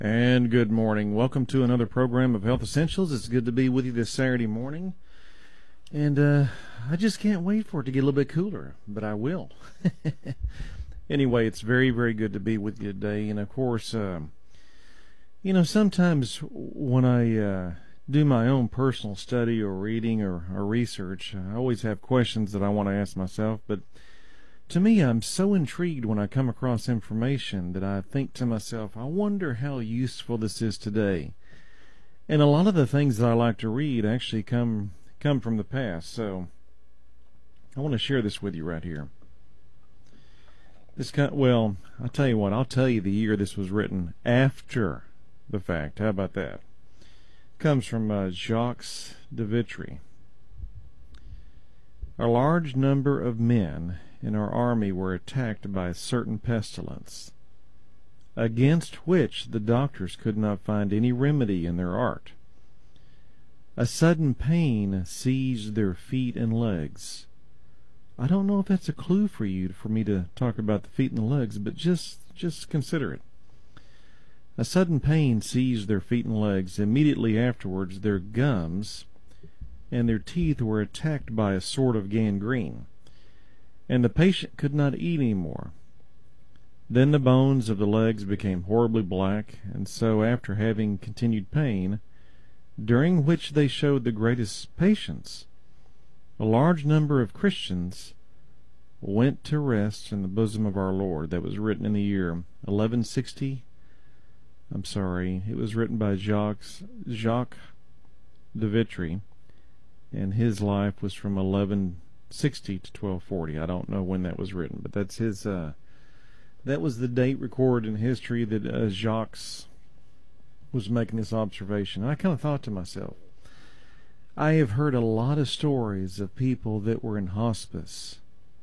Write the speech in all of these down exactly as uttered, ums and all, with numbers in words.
And good morning. Welcome to another program of Health Essentials. It's good to be with you this Saturday morning. And uh, I just can't wait for it to get a little bit cooler, but I will. Anyway, it's very, very good to be with you today. And, of course, um, you know, sometimes when I uh, do my own personal study or reading or, or research, I always have questions that I want to ask myself. But to me, I'm so intrigued when I come across information that I think to myself, I wonder how useful this is today. And a lot of the things that I like to read actually come come from the past. So I want to share this with you right here. This kind, well, I'll tell you what, I'll tell you the year this was written after the fact. How about that? It comes from uh, Jacques de Vitry. A large number of men in our army were attacked by a certain pestilence, against which the doctors could not find any remedy in their art. A sudden pain seized their feet and legs. I don't know if that's a clue for you for me to talk about the feet and the legs, but just just consider it. A sudden pain seized their feet and legs. Immediately afterwards, their gums and their teeth were attacked by a sort of gangrene, and the patient could not eat any more. Then the bones of the legs became horribly black, and so after having continued pain, during which they showed the greatest patience, a large number of Christians went to rest in the bosom of our Lord. That was written in the year eleven sixty. I'm sorry, it was written by Jacques, Jacques de Vitry, and his life was from eleven sixty to twelve forty. I don't know when that was written, but that's his. Uh, that was the date recorded in history that uh, Jacques was making this observation. And I kind of thought to myself, I have heard a lot of stories of people that were in hospice.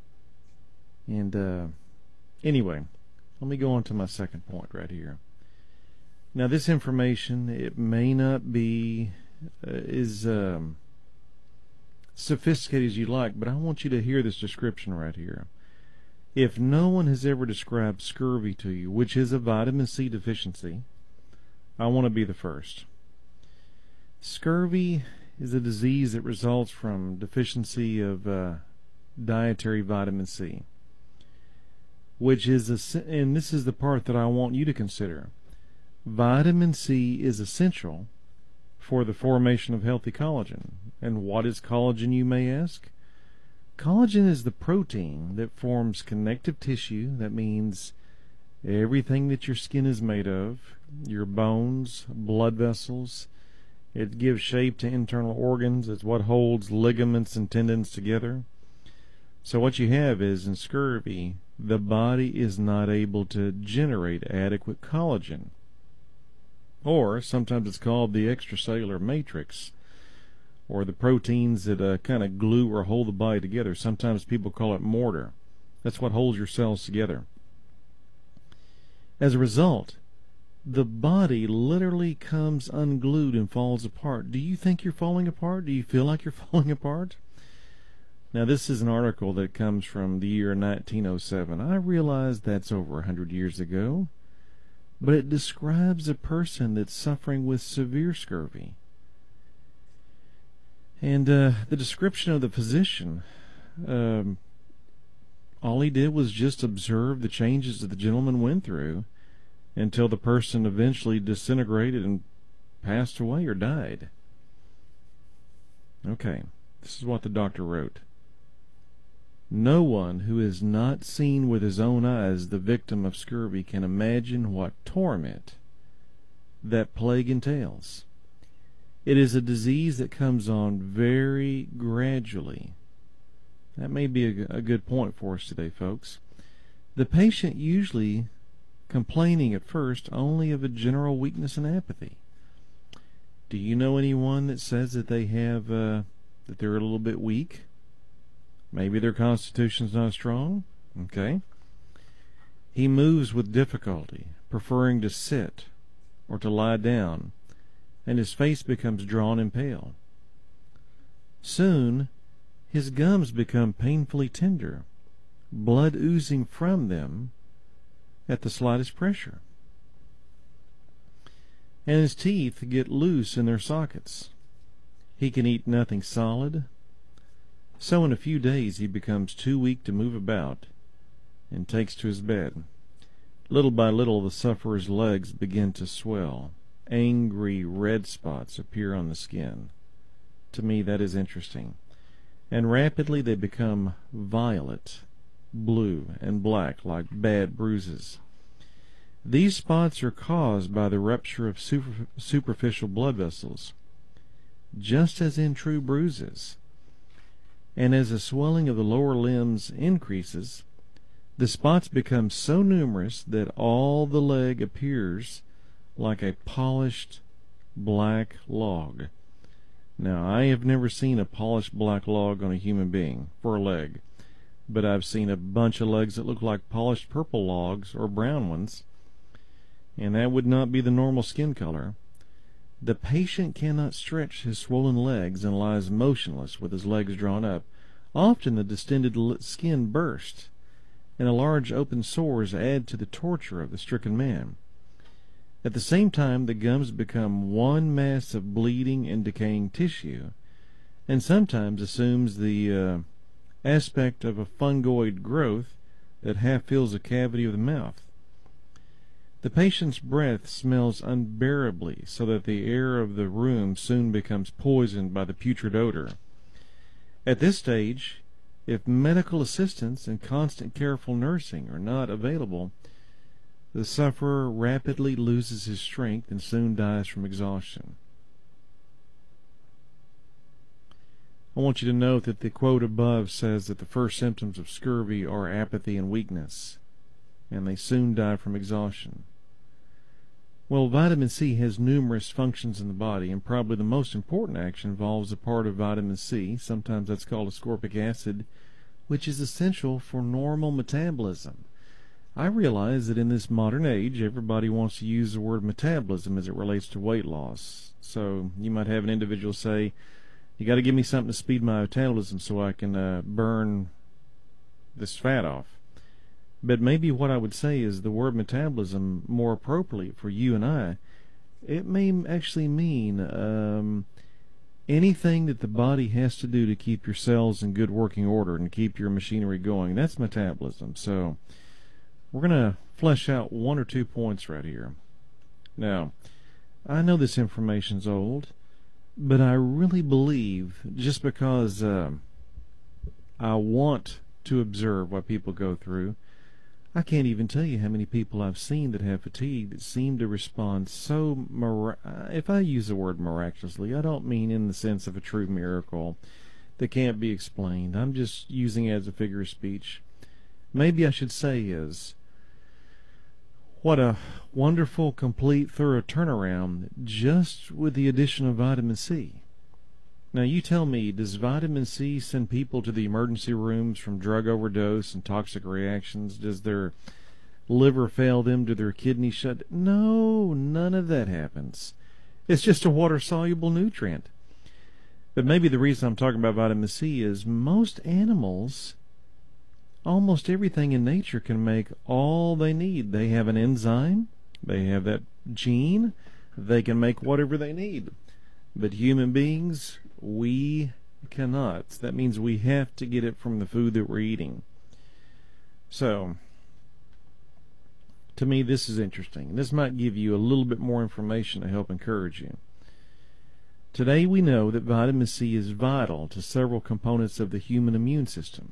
And uh, anyway, let me go on to my second point right here. Now, this information, it may not be uh, as um, sophisticated as you like, but I want you to hear this description right here. If no one has ever described scurvy to you, which is a vitamin C deficiency, I want to be the first. Scurvy is a disease that results from deficiency of uh, dietary vitamin C, which is, a, and this is the part that I want you to consider. Vitamin C is essential for the formation of healthy collagen. And what is collagen, you may ask? Collagen is the protein that forms connective tissue. That means everything that your skin is made of, your bones, blood vessels. It gives shape to internal organs. It's what holds ligaments and tendons together. So what you have is, in scurvy, the body is not able to generate adequate collagen. Or sometimes it's called the extracellular matrix, or the proteins that uh, kind of glue or hold the body together. Sometimes people call it mortar. That's what holds your cells together. As a result, the body literally comes unglued and falls apart. Do you think you're falling apart? Do you feel like you're falling apart? Now, this is an article that comes from the year nineteen oh seven. I realize that's over one hundred years ago, but it describes a person that's suffering with severe scurvy. And uh, the description of the physician, um, all he did was just observe the changes that the gentleman went through until the person eventually disintegrated and passed away or died. Okay, this is what the doctor wrote. No one who has not seen with his own eyes the victim of scurvy can imagine what torment that plague entails. It is a disease that comes on very gradually. That may be a, a good point for us today, folks. The patient usually complaining at first only of a general weakness and apathy. Do you know anyone that says that they have uh, that they're a little bit weak? Maybe their constitution's not strong. Okay. He moves with difficulty, preferring to sit or to lie down, and his face becomes drawn and pale. Soon, his gums become painfully tender, blood oozing from them at the slightest pressure. and his teeth get loose in their sockets. He can eat nothing solid, so in a few days he becomes too weak to move about and takes to his bed. Little by little the sufferer's legs begin to swell. Angry red spots appear on the skin. To me that is interesting. And rapidly they become violet, blue, and black like bad bruises. These spots are caused by the rupture of super, superficial blood vessels, just as in true bruises. And as the swelling of the lower limbs increases, the spots become so numerous that all the leg appears like a polished black log. Now, I have never seen a polished black log on a human being for a leg, but I've seen a bunch of legs that look like polished purple logs or brown ones, and that would not be the normal skin color. The patient cannot stretch his swollen legs and lies motionless with his legs drawn up. Often the distended skin bursts, and a large open sores add to the torture of the stricken man. At the same time, the gums become one mass of bleeding and decaying tissue, and sometimes assumes the uh, aspect of a fungoid growth that half fills the cavity of the mouth. The patient's breath smells unbearably, so that the air of the room soon becomes poisoned by the putrid odor. At this stage, if medical assistance and constant careful nursing are not available, the sufferer rapidly loses his strength and soon dies from exhaustion. I want you to note that the quote above says that the first symptoms of scurvy are apathy and weakness, and they soon die from exhaustion. Well, vitamin C has numerous functions in the body, and probably the most important action involves a part of vitamin C, sometimes that's called ascorbic acid, which is essential for normal metabolism. I realize that in this modern age, everybody wants to use the word metabolism as it relates to weight loss. So you might have an individual say, you got to give me something to speed my metabolism so I can uh, burn this fat off. But maybe what I would say is the word metabolism, more appropriately for you and I, it may actually mean um, anything that the body has to do to keep your cells in good working order and keep your machinery going. That's metabolism. So we're going to flesh out one or two points right here. Now, I know this information's old, but I really believe just because uh, I want to observe what people go through, I can't even tell you how many people I've seen that have fatigue that seem to respond so, mir- if I use the word miraculously, I don't mean in the sense of a true miracle that can't be explained. I'm just using it as a figure of speech. Maybe I should say is, what a wonderful, complete, thorough turnaround just with the addition of vitamin C. Now you tell me, does vitamin C send people to the emergency rooms from drug overdose and toxic reactions? Does their liver fail them? Do their kidneys shut? No, none of that happens. It's just a water-soluble nutrient. But maybe the reason I'm talking about vitamin C is most animals, almost everything in nature can make all they need. They have an enzyme, they have that gene, they can make whatever they need. But human beings, we cannot. That means we have to get it from the food that we're eating. So, to me, this is interesting. This might give you a little bit more information to help encourage you. Today we know that vitamin C is vital to several components of the human immune system.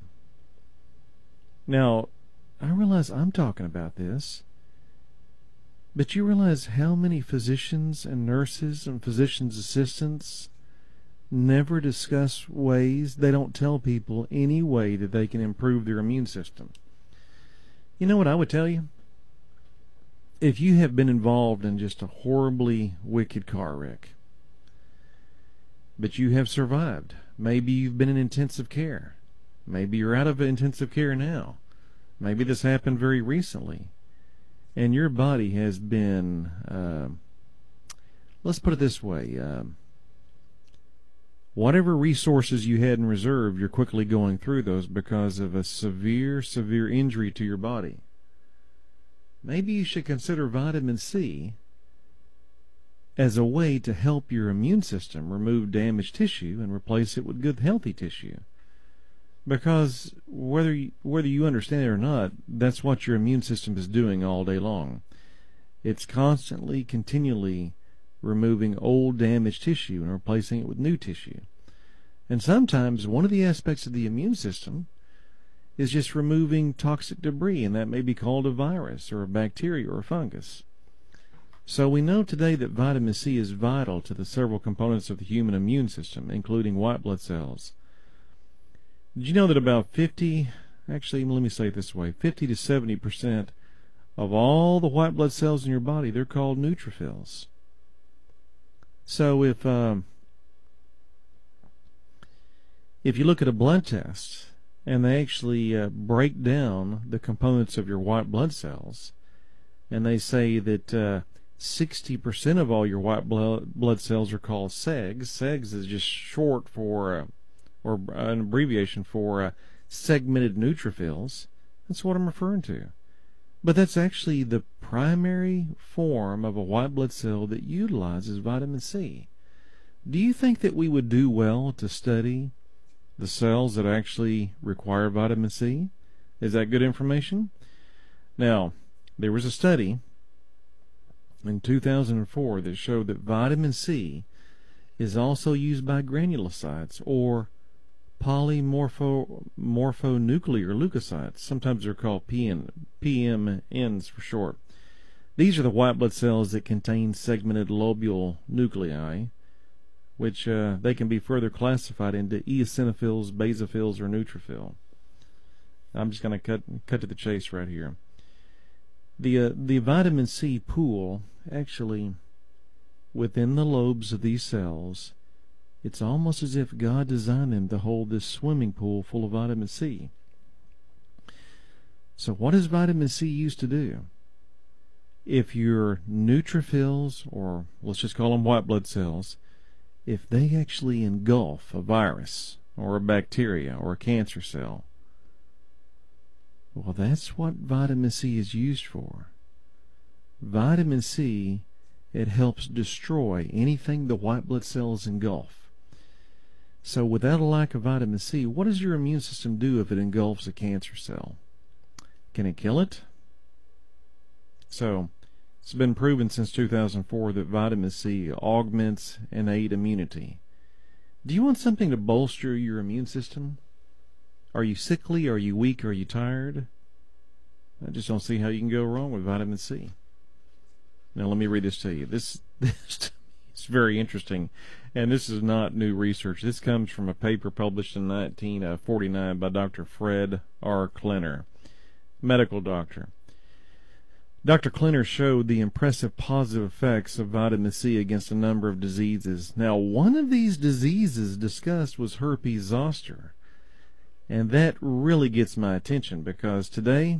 Now, I realize I'm talking about this, but you realize how many physicians and nurses and physicians' assistants never discuss ways, they don't tell people any way that they can improve their immune system. You know what I would tell you? If you have been involved in just a horribly wicked car wreck, but you have survived, maybe you've been in intensive care, maybe you're out of intensive care now, maybe this happened very recently, and your body has been, uh, let's put it this way, uh, whatever resources you had in reserve, you're quickly going through those because of a severe, severe injury to your body. Maybe you should consider vitamin C as a way to help your immune system remove damaged tissue and replace it with good, healthy tissue. Because whether you, whether you understand it or not, that's what your immune system is doing all day long. It's constantly, continually removing old, damaged tissue and replacing it with new tissue. And sometimes one of the aspects of the immune system is just removing toxic debris, and that may be called a virus or a bacteria or a fungus. So we know today that vitamin C is vital to the several components of the human immune system, including white blood cells. Did you know that about fifty, actually let me say it this way, fifty to seventy percent of all the white blood cells in your body, they're called neutrophils. So if um, if you look at a blood test and they actually uh, break down the components of your white blood cells, and they say that uh, sixty percent of all your white blood blood cells are called segs. Segs is just short for, uh, or an abbreviation for uh, segmented neutrophils. That's what I'm referring to. But that's actually the primary form of a white blood cell that utilizes vitamin C. Do you think that we would do well to study the cells that actually require vitamin C? Is that good information? Now, there was a study in two thousand four that showed that vitamin C is also used by granulocytes or polymorphonuclear leukocytes. Sometimes they're called P N, P M Ns for short. These are the white blood cells that contain segmented lobule nuclei, which uh, they can be further classified into eosinophils, basophils, or neutrophil. I'm just going to cut cut to the chase right here. The uh, the vitamin C pool, actually, within the lobes of these cells, it's almost as if God designed them to hold this swimming pool full of vitamin C. So what is vitamin C used to do? If your neutrophils, or let's just call them white blood cells, if they actually engulf a virus or a bacteria or a cancer cell, well, that's what vitamin C is used for. Vitamin C, it helps destroy anything the white blood cells engulf. So without a lack of vitamin C, what does your immune system do if it engulfs a cancer cell? Can it kill it? So it's been proven since two thousand four that vitamin C augments innate immunity. Do you want something to bolster your immune system? Are you sickly? Are you weak? Are you tired? I just don't see how you can go wrong with vitamin C. Now let me read this to you. This, this is very interesting, and this is not new research. This comes from a paper published in nineteen forty-nine by Doctor Fred R. Klenner, medical doctor. Doctor Klenner showed the impressive positive effects of vitamin C against a number of diseases. Now, one of these diseases discussed was herpes zoster, and that really gets my attention because today,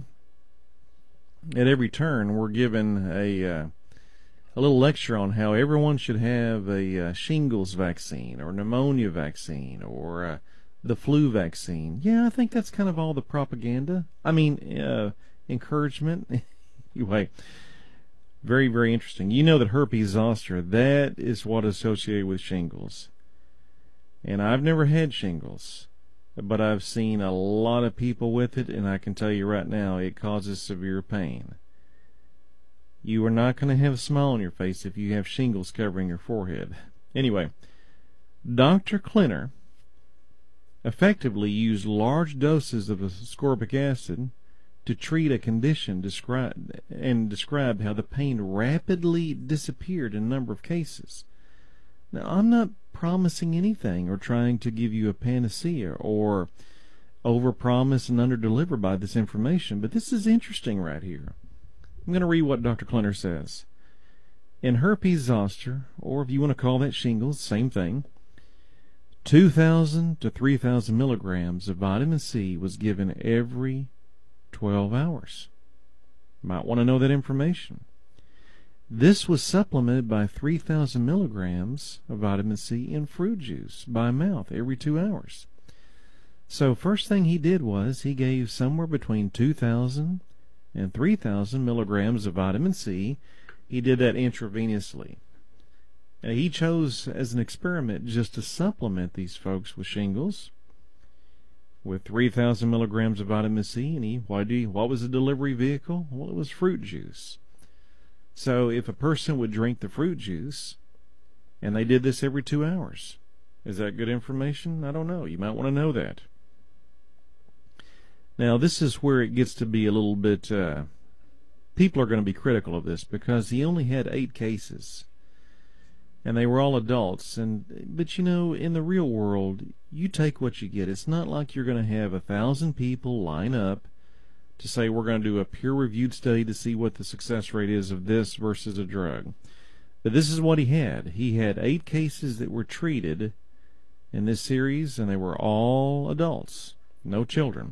at every turn, we're given a uh, a little lecture on how everyone should have a uh, shingles vaccine or pneumonia vaccine or uh, the flu vaccine. Yeah, I think that's kind of all the propaganda. I mean, uh, encouragement. Anyway, very, very interesting. You know that herpes zoster, that is what is associated with shingles. And I've never had shingles, but I've seen a lot of people with it, and I can tell you right now, it causes severe pain. You are not going to have a smile on your face if you have shingles covering your forehead. Anyway, Doctor Klenner effectively used large doses of ascorbic acid to treat a condition described and described how the pain rapidly disappeared in a number of cases. Now, I'm not promising anything or trying to give you a panacea or overpromise and underdeliver by this information, but this is interesting right here. I'm going to read what Doctor Klenner says. In herpes zoster, or if you want to call that shingles, same thing, two thousand to three thousand milligrams of vitamin C was given every twelve hours. Might want to know that information. This was supplemented by three thousand milligrams of vitamin C in fruit juice by mouth every two hours. So first thing he did was he gave somewhere between two thousand and three thousand milligrams of vitamin C. He did that intravenously. And he chose as an experiment just to supplement these folks with shingles with three thousand milligrams of vitamin C. And he, why do you, what was the delivery vehicle? Well, it was fruit juice. So if a person would drink the fruit juice, and they did this every two hours, is that good information? I don't know. You might want to know that. Now, this is where it gets to be a little bit, uh, people are going to be critical of this because he only had eight cases. And they were all adults. And but, you know, in the real world, you take what you get. It's not like you're going to have a thousand people line up to say we're going to do a peer-reviewed study to see what the success rate is of this versus a drug. But this is what he had. He had eight cases that were treated in this series, and they were all adults, no children.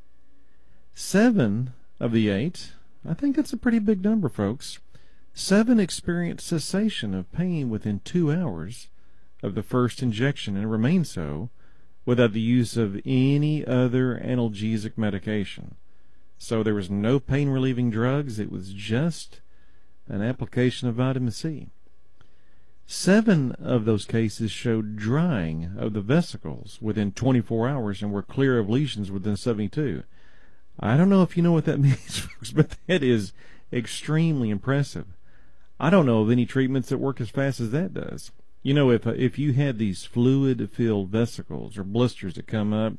Seven of the eight, I think that's a pretty big number, folks. Seven experienced cessation of pain within two hours of the first injection and remained so without the use of any other analgesic medication. So there was no pain-relieving drugs. It was just an application of vitamin C. Seven of those cases showed drying of the vesicles within twenty-four hours and were clear of lesions within seventy-two. I don't know if you know what that means, folks, but that is extremely impressive. I don't know of any treatments that work as fast as that does. You know, if if you had these fluid-filled vesicles or blisters that come up,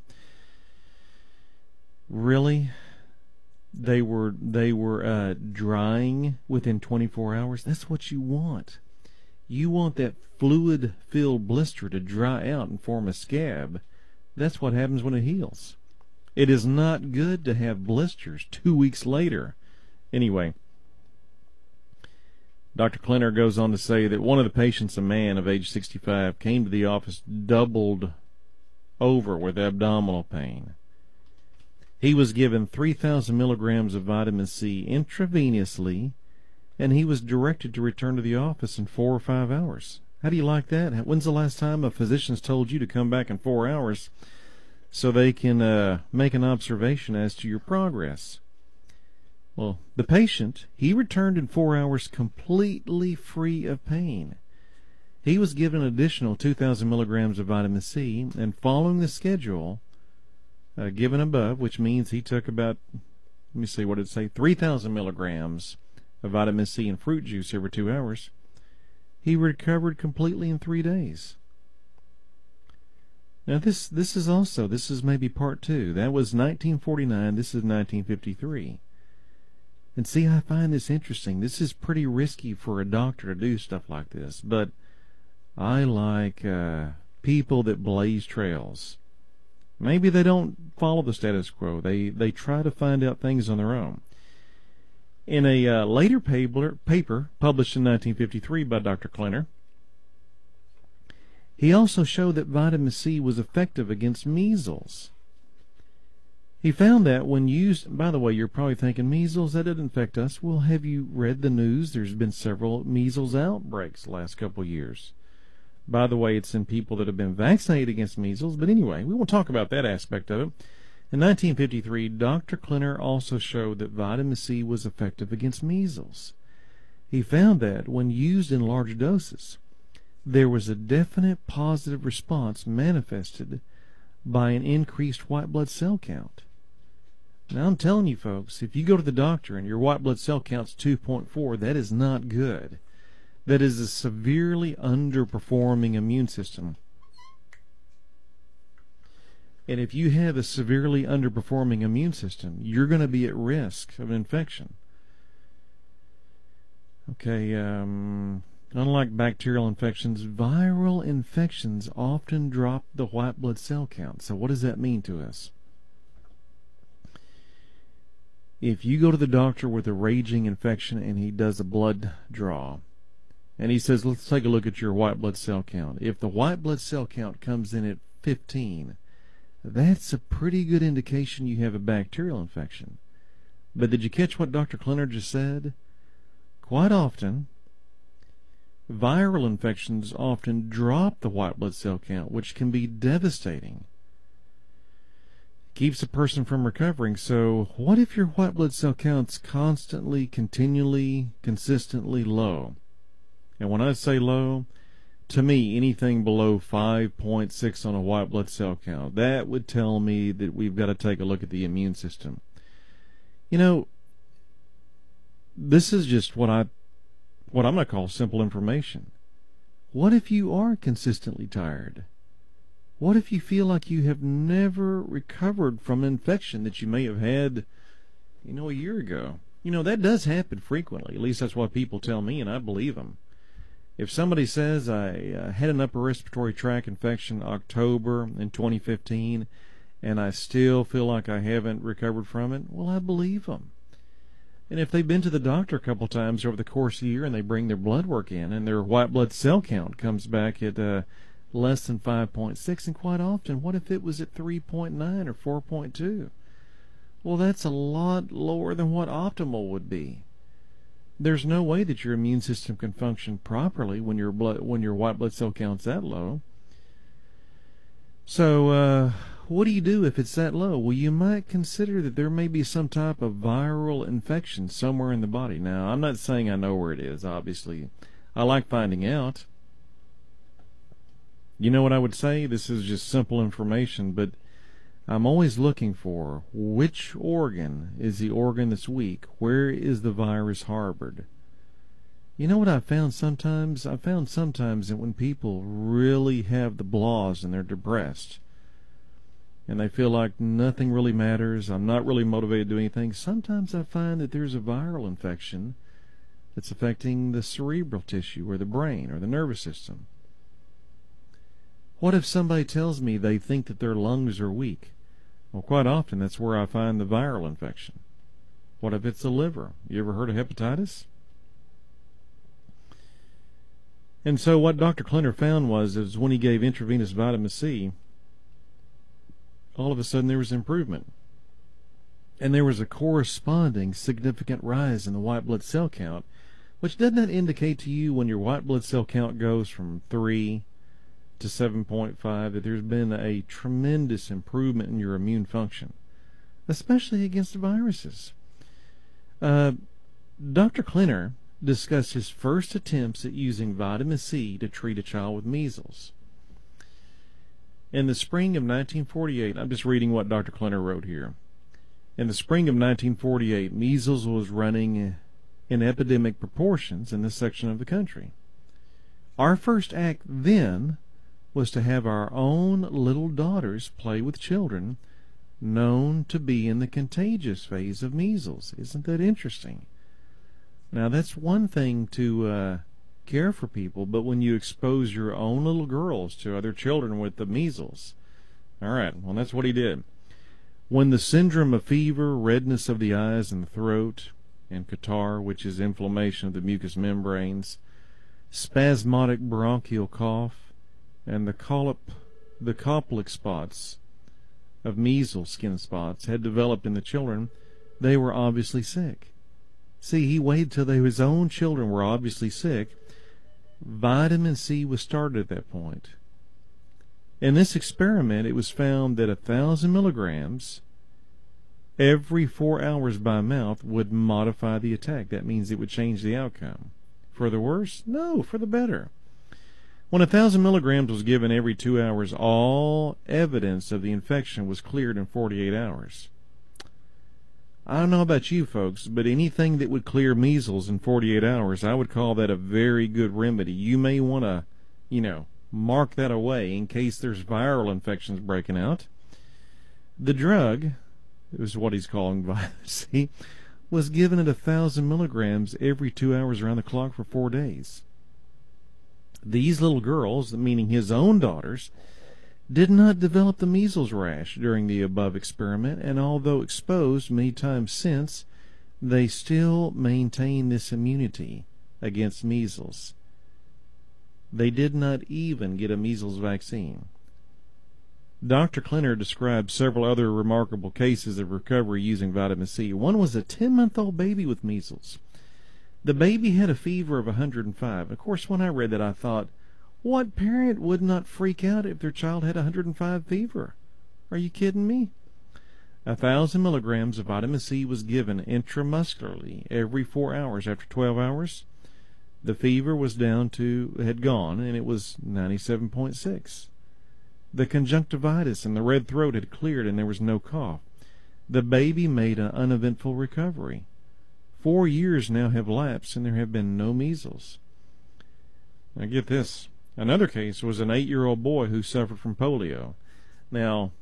really, they were they were uh, drying within twenty-four hours. That's what you want. You want that fluid-filled blister to dry out and form a scab. That's what happens when it heals. It is not good to have blisters two weeks later. Anyway, Doctor Klenner goes on to say that one of the patients, a man of age sixty-five, came to the office doubled over with abdominal pain. He was given three thousand milligrams of vitamin C intravenously, and he was directed to return to the office in four or five hours. How do you like that? When's the last time a physician's told you to come back in four hours so they can uh, make an observation as to your progress? Well, the patient, he returned in four hours completely free of pain. He was given an additional two thousand milligrams of vitamin C, and following the schedule uh, given above, which means he took about, let me see, what did it say, three thousand milligrams of vitamin C and fruit juice every two hours, he recovered completely in three days. Now this this is also, this is maybe part two. That was nineteen forty-nine, this is nineteen fifty-three. And see, I find this interesting. This is pretty risky for a doctor to do stuff like this, but I like uh, people that blaze trails. Maybe they don't follow the status quo. They they try to find out things on their own. In a uh, later paper, paper published in nineteen fifty-three by Doctor Klenner, he also showed that vitamin C was effective against measles. He found that when used, by the way, you're probably thinking, measles, that doesn't affect us. Well, have you read the news? There's been several measles outbreaks the last couple of years. By the way, it's in people that have been vaccinated against measles. But anyway, we won't talk about that aspect of it. In nineteen fifty-three, Doctor Klenner also showed that vitamin C was effective against measles. He found that when used in large doses, there was a definite positive response manifested by an increased white blood cell count. Now, I'm telling you, folks, if you go to the doctor and your white blood cell count's two point four, that is not good. That is a severely underperforming immune system. And if you have a severely underperforming immune system, you're going to be at risk of infection. Okay, um, unlike bacterial infections, viral infections often drop the white blood cell count. So what does that mean to us? If you go to the doctor with a raging infection and he does a blood draw, and he says, let's take a look at your white blood cell count. If the white blood cell count comes in at fifteen, that's a pretty good indication you have a bacterial infection. But did you catch what Doctor Klenner just said? Quite often, viral infections often drop the white blood cell count, which can be devastating. Keeps a person from recovering. So what if your white blood cell count's constantly, continually, consistently low? And when I say low, to me, anything below five point six on a white blood cell count, that would tell me that we've got to take a look at the immune system. You know, this is just what I, what I'm going to call simple information. What if you are consistently tired? What if you feel like you have never recovered from an infection that you may have had, you know, a year ago? You know, that does happen frequently. At least that's what people tell me, and I believe them. If somebody says I uh, had an upper respiratory tract infection October in twenty fifteen, and I still feel like I haven't recovered from it, well, I believe them. And if they've been to the doctor a couple times over the course of the year and they bring their blood work in and their white blood cell count comes back at uh, less than five point six, and quite often, what if it was at three point nine or four point two? Well, that's a lot lower than what optimal would be. There's no way that your immune system can function properly when your blood, when your white blood cell count's that low. So, uh, what do you do if it's that low? Well, you might consider that there may be some type of viral infection somewhere in the body. Now, I'm not saying I know where it is, obviously. I like finding out. You know what I would say? This is just simple information, but I'm always looking for which organ is the organ that's weak. Where is the virus harbored? You know what I found sometimes? I found sometimes that when people really have the blahs and they're depressed and they feel like nothing really matters, I'm not really motivated to do anything, sometimes I find that there's a viral infection that's affecting the cerebral tissue or the brain or the nervous system. What if somebody tells me they think that their lungs are weak? Well, quite often that's where I find the viral infection. What if it's the liver? You ever heard of hepatitis? And so what Doctor Klenner found was, is when he gave intravenous vitamin C, all of a sudden there was improvement. And there was a corresponding significant rise in the white blood cell count, which doesn't that indicate to you when your white blood cell count goes from three to seven point five that there's been a tremendous improvement in your immune function, especially against viruses? Uh, Doctor Klenner discussed his first attempts at using vitamin C to treat a child with measles. In the spring of nineteen forty-eight, I'm just reading what Doctor Klenner wrote here. In the spring of nineteen forty-eight, measles was running in epidemic proportions in this section of the country. Our first act then was to have our own little daughters play with children known to be in the contagious phase of measles. Isn't that interesting? Now, that's one thing to uh, care for people, but when you expose your own little girls to other children with the measles, all right, well, that's what he did. When the syndrome of fever, redness of the eyes and the throat, and catarrh, which is inflammation of the mucous membranes, spasmodic bronchial cough, and the collip, the Koplik spots of measles skin spots had developed in the children, they were obviously sick. See, he waited till they, his own children were obviously sick. Vitamin C was started at that point. In this experiment, it was found that a thousand milligrams every four hours by mouth would modify the attack. That means it would change the outcome. For the worse? No, for the better. When a thousand milligrams was given every two hours, all evidence of the infection was cleared in forty-eight hours. I don't know about you folks, but anything that would clear measles in forty-eight hours, I would call that a very good remedy. You may want to, you know, mark that away in case there's viral infections breaking out. The drug, is what he's calling vitamin C, was given at a thousand milligrams every two hours around the clock for four days. These little girls, meaning his own daughters, did not develop the measles rash during the above experiment, and although exposed many times since, they still maintain this immunity against measles. They did not even get a measles vaccine. Doctor Klenner described several other remarkable cases of recovery using vitamin C. One was a ten-month-old baby with measles. The baby had a fever of one hundred five. Of course, when I read that, I thought, what parent would not freak out if their child had one hundred five fever? Are you kidding me? A thousand milligrams of vitamin C was given intramuscularly every four hours. After twelve hours, The fever was down to, had gone, and it was ninety-seven point six. The conjunctivitis and the red throat had cleared, and there was no cough. The baby made an uneventful recovery. Four years now have lapsed, and there have been no measles. Now get this. Another case was an eight-year-old boy who suffered from polio. Now,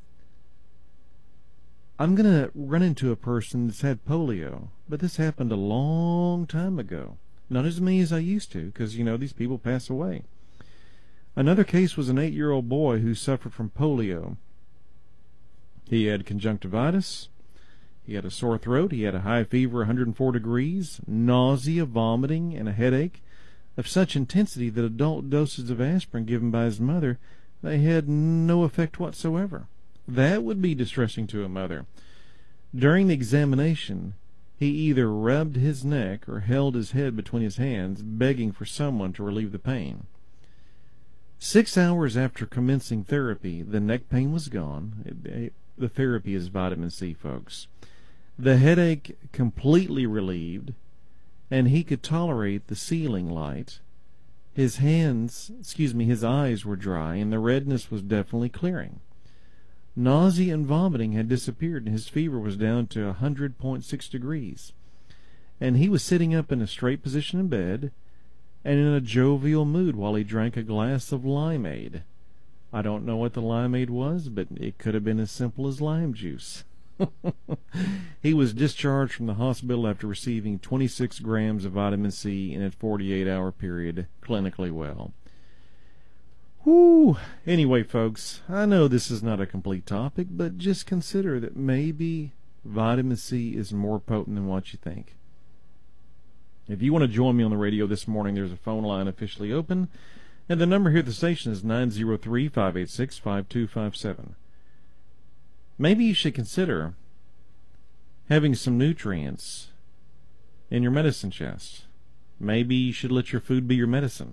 I'm going to run into a person that's had polio, but this happened a long time ago. Not as many as I used to, because, you know, these people pass away. Another case was an eight-year-old boy who suffered from polio. He had conjunctivitis, he had a sore throat, he had a high fever, one hundred four degrees, nausea, vomiting, and a headache of such intensity that adult doses of aspirin given by his mother, they had no effect whatsoever. That would be distressing to a mother. During the examination, he either rubbed his neck or held his head between his hands, begging for someone to relieve the pain. Six hours after commencing therapy, the neck pain was gone. It, it, the therapy is vitamin C, folks. The headache completely relieved, and he could tolerate the ceiling light. His hands, excuse me, his eyes were dry, and the redness was definitely clearing. Nausea and vomiting had disappeared, and his fever was down to one hundred point six degrees. And he was sitting up in a straight position in bed, and in a jovial mood while he drank a glass of limeade. I don't know what the limeade was, but it could have been as simple as lime juice. He was discharged from the hospital after receiving twenty-six grams of vitamin C in a forty-eight hour period, clinically well. Whew. Anyway, folks, I know this is not a complete topic, but just consider that maybe vitamin C is more potent than what you think. If you want to join me on the radio this morning, there's a phone line officially open, and the number here at the station is nine zero three, five eight six, five two five seven. Maybe you should consider having some nutrients in your medicine chest. Maybe you should let your food be your medicine.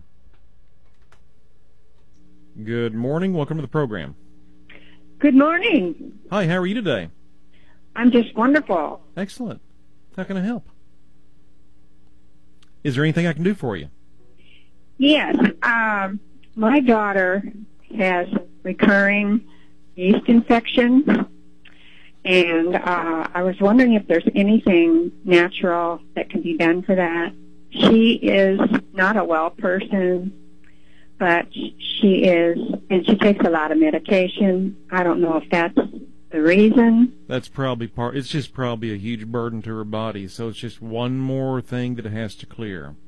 Good morning. Welcome to the program. Good morning. Hi, how are you today? I'm just wonderful. Excellent. How can I help? Is there anything I can do for you? Yes. Um, my daughter has recurring yeast infections, and uh, I was wondering if there's anything natural that can be done for that. She is not a well person, but she is, and she takes a lot of medication. I don't know if that's the reason. That's probably part. It's just probably a huge burden to her body, so it's just one more thing that it has to clear.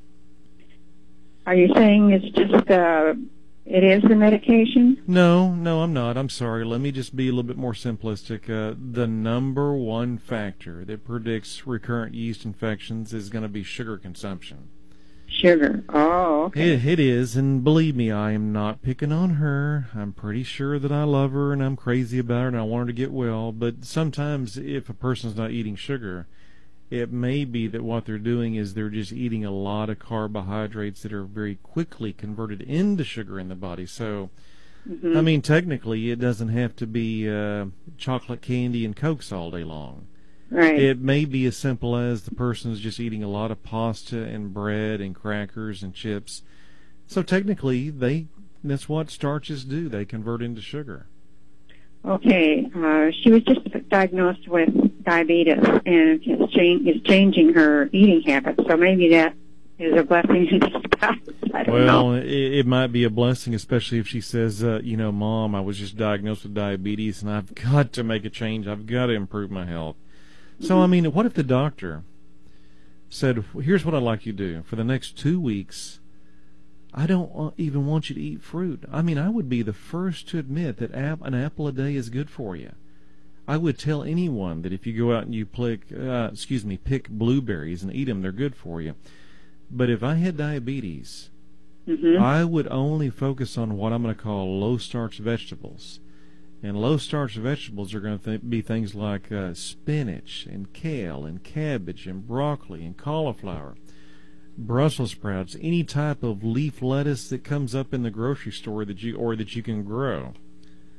Are you saying it's just uh, it is the medication? No, no, I'm not. I'm sorry. Let me just be a little bit more simplistic. Uh, the number one factor that predicts recurrent yeast infections is going to be sugar consumption. Sugar. Oh, okay. It, it is, and believe me, I am not picking on her. I'm pretty sure that I love her, and I'm crazy about her, and I want her to get well. But sometimes if a person's not eating sugar, it may be that what they're doing is they're just eating a lot of carbohydrates that are very quickly converted into sugar in the body. So, mm-hmm. I mean, technically, it doesn't have to be uh, chocolate candy and Cokes all day long. Right. It may be as simple as the person is just eating a lot of pasta and bread and crackers and chips. So technically, they that's what starches do. They convert into sugar. Okay. Uh, she was just diagnosed with diabetes, and it's, change, it's changing her eating habits. So maybe that is a blessing in disguise. I don't well, know. It, it might be a blessing, especially if she says, uh, you know, Mom, I was just diagnosed with diabetes, and I've got to make a change. I've got to improve my health. So, I mean, what if the doctor said, here's what I'd like you to do. For the next two weeks, I don't even want you to eat fruit. I mean, I would be the first to admit that an apple a day is good for you. I would tell anyone that if you go out and you pick, uh, excuse me, pick blueberries and eat them, they're good for you. But if I had diabetes, mm-hmm. I would only focus on what I'm going to call low-starch vegetables. And low-starch vegetables are going to th- be things like uh, spinach and kale and cabbage and broccoli and cauliflower, Brussels sprouts, any type of leaf lettuce that comes up in the grocery store that you or that you can grow.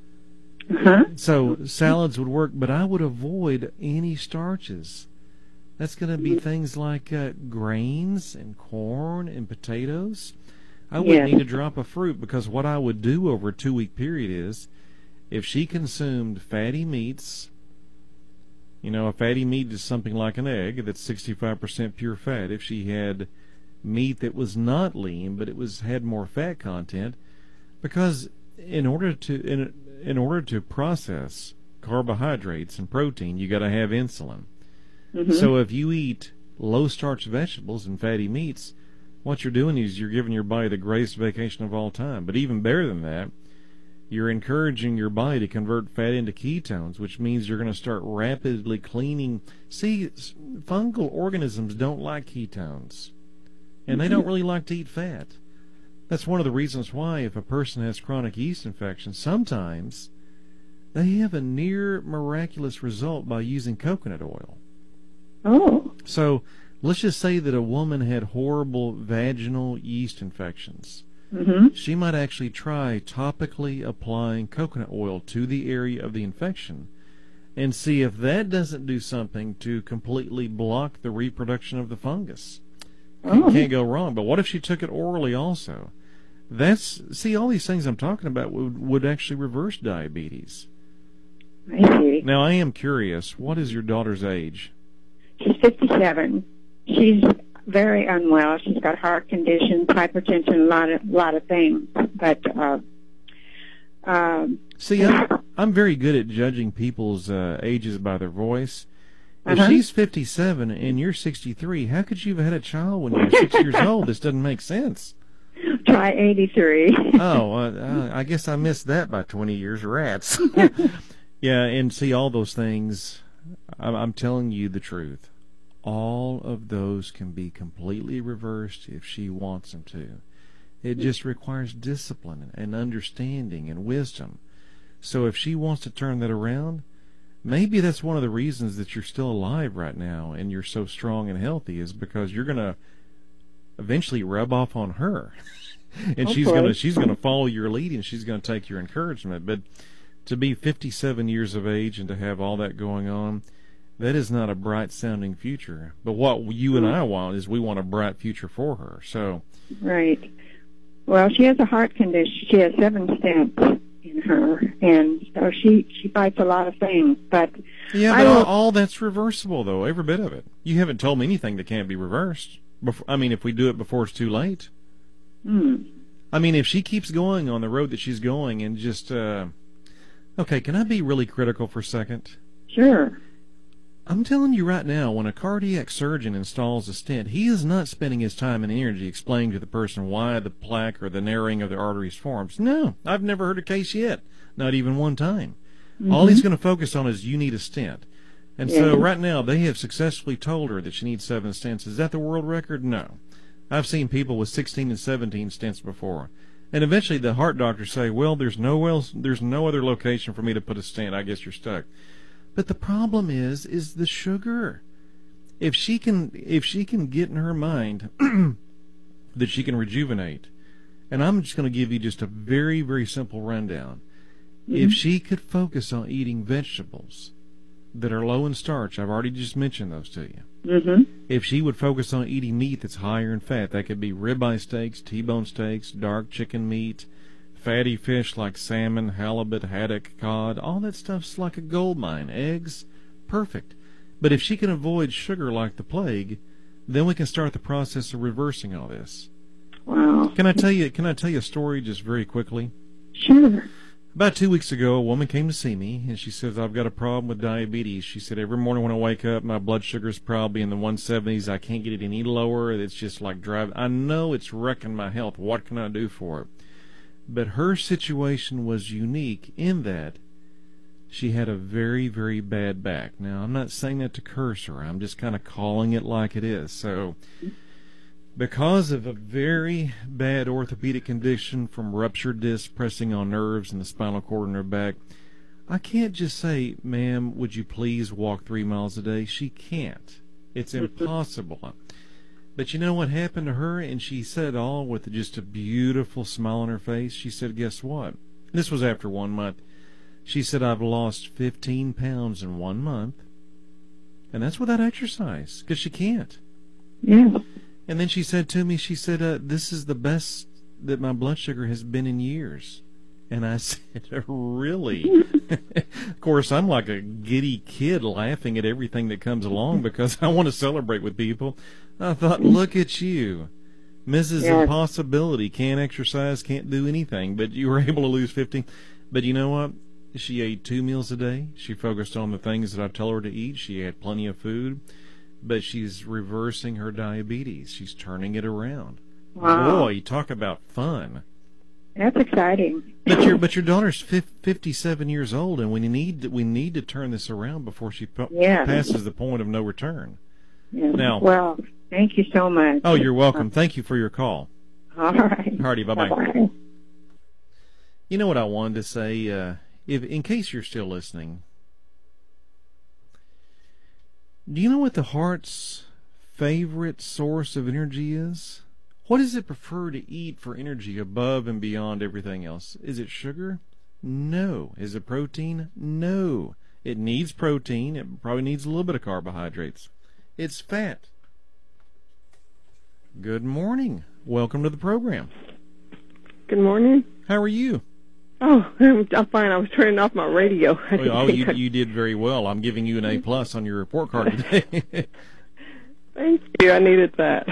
Uh-huh. So salads would work, but I would avoid any starches. That's going to be things like uh, grains and corn and potatoes. I wouldn't Yes. need to drop a fruit, because what I would do over a two-week period is, if she consumed fatty meats, you know, a fatty meat is something like an egg that's sixty-five percent pure fat. If she had meat that was not lean, but it was had more fat content, because in order to in, in order to process carbohydrates and protein, you got to have insulin. Mm-hmm. So if you eat low-starch vegetables and fatty meats, what you're doing is you're giving your body the greatest vacation of all time. But even better than that, you're encouraging your body to convert fat into ketones, which means you're going to start rapidly cleaning. See, fungal organisms don't like ketones, and they don't really like to eat fat. That's one of the reasons why, if a person has chronic yeast infection, sometimes they have a near miraculous result by using coconut oil. Oh. So let's just say that a woman had horrible vaginal yeast infections. Mm-hmm. She might actually try topically applying coconut oil to the area of the infection and see if that doesn't do something to completely block the reproduction of the fungus. Oh. Can't go wrong. But what if she took it orally also? That's see, all these things I'm talking about would, would actually reverse diabetes. I see. Now, I am curious, what is your daughter's age? She's fifty-seven. She's very unwell. She's got heart conditions, hypertension, a lot of lot of things. But uh, um, See, I'm, I'm very good at judging people's uh, ages by their voice. If Uh-huh. she's fifty-seven and you're sixty-three, how could you have had a child when you were six years old? This doesn't make sense. try eighty-three. Oh, uh, uh, I guess I missed that by twenty years. Rats. Yeah, and see, all those things, I'm, I'm telling you the truth. All of those can be completely reversed if she wants them to. It just requires discipline and understanding and wisdom. So if she wants to turn that around, maybe that's one of the reasons that you're still alive right now and you're so strong and healthy, is because you're going to eventually rub off on her. And she's Okay. going to she's going to follow your lead, and she's going to take your encouragement. But to be fifty-seven years of age and to have all that going on, that is not a bright-sounding future. But what you and I want is we want a bright future for her. So, Right. Well, she has a heart condition. She has seven stents in her, and so she she fights a lot of things. But yeah, I but all, will- all that's reversible, though, every bit of it. You haven't told me anything that can't be reversed. Before, I mean, if we do it before it's too late. hmm. I mean, if she keeps going on the road that she's going and just... Uh, okay, can I be really critical for a second? Sure. I'm telling you right now, when a cardiac surgeon installs a stent, he is not spending his time and energy explaining to the person why the plaque or the narrowing of the arteries forms. No, I've never heard a case yet, not even one time. Mm-hmm. All he's going to focus on is you need a stent. And so Yeah. right now, they have successfully told her that she needs seven stents. Is that the world record? No. I've seen people with sixteen and seventeen stents before. And eventually the heart doctors say, well, there's no else, there's no other location for me to put a stent. I guess you're stuck. But the problem is, is the sugar. If she can, if she can get in her mind that she can rejuvenate, and I'm just going to give you just a very, very simple rundown. Mm-hmm. If she could focus on eating vegetables that are low in starch, I've already just mentioned those to you. Mm-hmm. If she would focus on eating meat that's higher in fat, that could be ribeye steaks, T-bone steaks, dark chicken meat, fatty fish like salmon, halibut, haddock, cod, all that stuff's like a gold mine. Eggs, perfect. But if she can avoid sugar like the plague, then we can start the process of reversing all this. Wow. Can I tell you? Can I tell you a story just very quickly? Sure. About two weeks ago, a woman came to see me, and she says, I've got a problem with diabetes. She said, every morning when I wake up, my blood sugar's probably in the one seventies. I can't get it any lower. It's just like driving. I know it's wrecking my health. What can I do for it? But her situation was unique in that she had a very, very bad back. Now, I'm not saying that to curse her. I'm just kind of calling it like it is. So, because of a very bad orthopedic condition from ruptured discs pressing on nerves in the spinal cord in her back, I can't just say, ma'am, would you please walk three miles a day? She can't. It's impossible. But you know what happened to her? And she said it all with just a beautiful smile on her face. She said, guess what? This was after one month. She said, I've lost fifteen pounds in one month. And that's without exercise, because she can't. Yeah. And then she said to me, she said, uh, this is the best that my blood sugar has been in years. And I said, really? Of course, I'm like a giddy kid laughing at everything that comes along because I want to celebrate with people. I thought, look at you. Missus Yes. Impossibility, can't exercise, can't do anything, but you were able to lose fifteen. But you know what? She ate two meals a day. She focused on the things that I tell her to eat. She had plenty of food. But she's reversing her diabetes. She's turning it around. Wow. Boy, talk about fun. That's exciting. But your but your daughter's fifty-seven years old, and we need we need to turn this around before she p- Yes. passes the point of no return. Yes. Now- Well, thank you so much. Oh, you're welcome. Thank you for your call. All right. Hardy, bye-bye. Bye-bye. You know what I wanted to say? Uh, if in case you're still listening, do you know what the heart's favorite source of energy is? What does it prefer to eat for energy above and beyond everything else? Is it sugar? No. Is it protein? No. It needs protein. It probably needs a little bit of carbohydrates. It's fat. Good morning. Welcome to the program. Good morning. How are you? Oh, I'm, I'm fine. I was turning off my radio. I didn't Oh, think you, I- you did very well. I'm giving you an A plus on your report card today. Thank you. I needed that.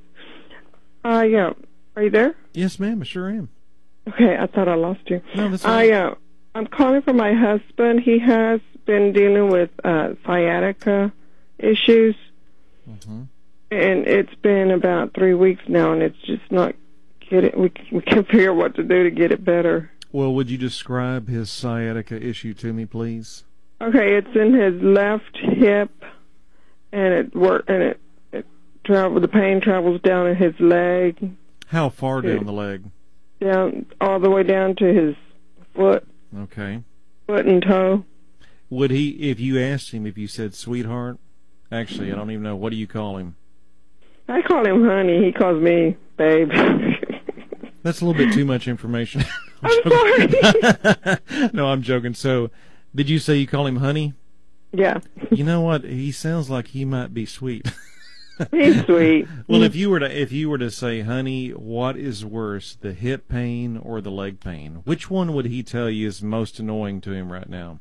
Uh, yeah. Are you there? Yes, ma'am. I sure am. Okay, I thought I lost you. No, that's all I, right. uh, I'm calling for my husband. He has been dealing with uh, sciatica issues, Mm-hmm. and it's been about three weeks now, and it's just not getting. We we can't figure out what to do to get it better. Well, would you describe his sciatica issue to me, please? Okay, it's in his left hip, and it work and it it travel. The pain travels down in his leg, How far down the leg? down all the way down to his foot, Okay. foot and toe. Would he, if you asked him, if you said sweetheart, actually, I don't even know, what do you call him? I call him honey. He calls me babe. That's a little bit too much information. I'm sorry. No, I'm joking. So, did you say you call him honey? Yeah, You know what? He sounds like he might be sweet. he's sweet. Well, if you were to if you were to say, honey, what is worse, the hip pain or the leg pain? Which one would he tell you is most annoying to him right now?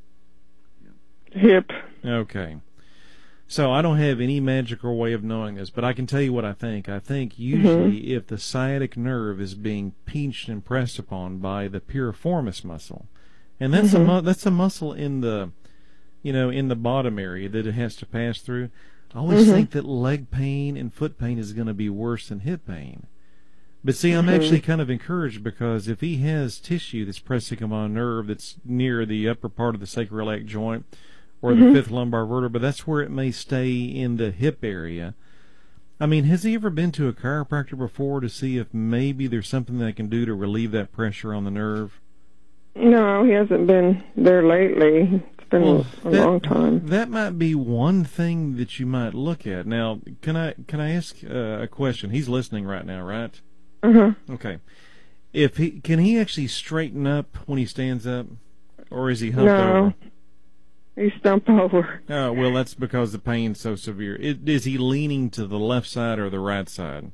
Hip. Okay. So I don't have any magical way of knowing this, but I can tell you what I think. I think usually Mm-hmm. if the sciatic nerve is being pinched and pressed upon by the piriformis muscle, and that's Mm-hmm. a mu- that's a muscle in the, you know, in the bottom area that it has to pass through. I always Mm-hmm. think that leg pain and foot pain is going to be worse than hip pain. But see, I'm Mhm. actually kind of encouraged because if he has tissue that's pressing upon a nerve that's near the upper part of the sacroiliac joint or the Mhm. fifth lumbar vertebra, that's where it may stay in the hip area. I mean, has he ever been to a chiropractor before to see if maybe there's something they can do to relieve that pressure on the nerve? No, he hasn't been there lately. It's been Well, a that- long time. That might be one thing that you might look at. Now, can I can I ask uh, a question? He's listening right now, right? Uh huh. Okay. If he can he actually straighten up when he stands up, or is he humped No. over? He stumped over. Oh, well, that's because the pain's so severe. It, is he leaning to the left side or the right side?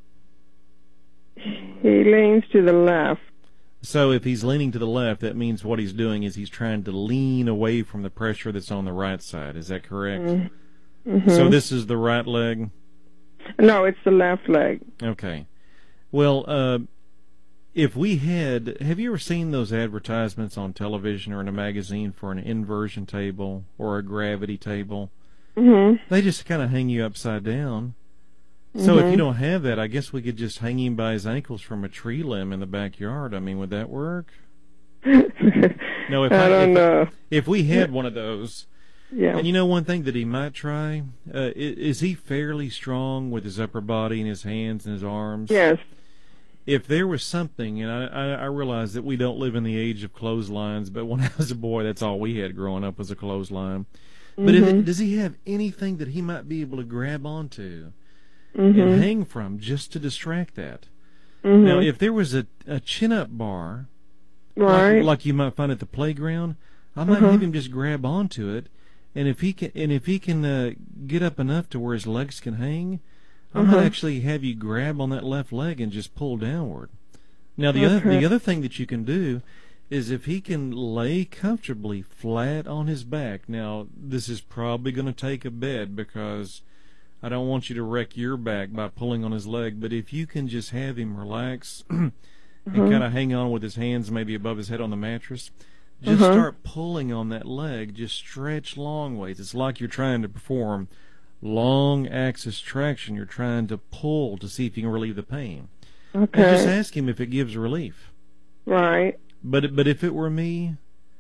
He leans to the left. So if he's leaning to the left, that means what he's doing is he's trying to lean away from the pressure that's on the right side. Is that correct? Mm-hmm. So this is the right leg? No, it's the left leg. Okay. Well, uh, if we had, have you ever seen those advertisements on television or in a magazine for an inversion table or a gravity table? Mm-hmm. They just kind of hang you upside down. So if Mhm. you don't have that, I guess we could just hang him by his ankles from a tree limb in the backyard. I mean, would that work? No, if I I- don't if- know. If we had one of those, Yeah. and you know one thing that he might try, uh, is, is he fairly strong with his upper body and his hands and his arms? Yes. If there was something, and I, I, I realize that we don't live in the age of clotheslines, but when I was a boy, that's all we had growing up was a clothesline. But if, Mhm. does he have anything that he might be able to grab onto Mhm. and hang from just to distract that? Mhm. Now, if there was a, a chin-up bar, right. like, like you might find at the playground, I might Uh-huh. have him just grab onto it And if he can, and if he can uh, get up enough to where his legs can hang, I'm Uh-huh. gonna actually have you grab on that left leg and just pull downward. Now the Okay. other the other thing that you can do is if he can lay comfortably flat on his back. Now this is probably going to take a bed because I don't want you to wreck your back by pulling on his leg. But if you can just have him relax and Uh-huh. kind of hang on with his hands maybe above his head on the mattress, just Uh-huh. start pulling on that leg. Just stretch long ways. It's like you're trying to perform long axis traction. You're trying to pull to see if you can relieve the pain. Okay. And just ask him if it gives relief. Right. But but if it were me,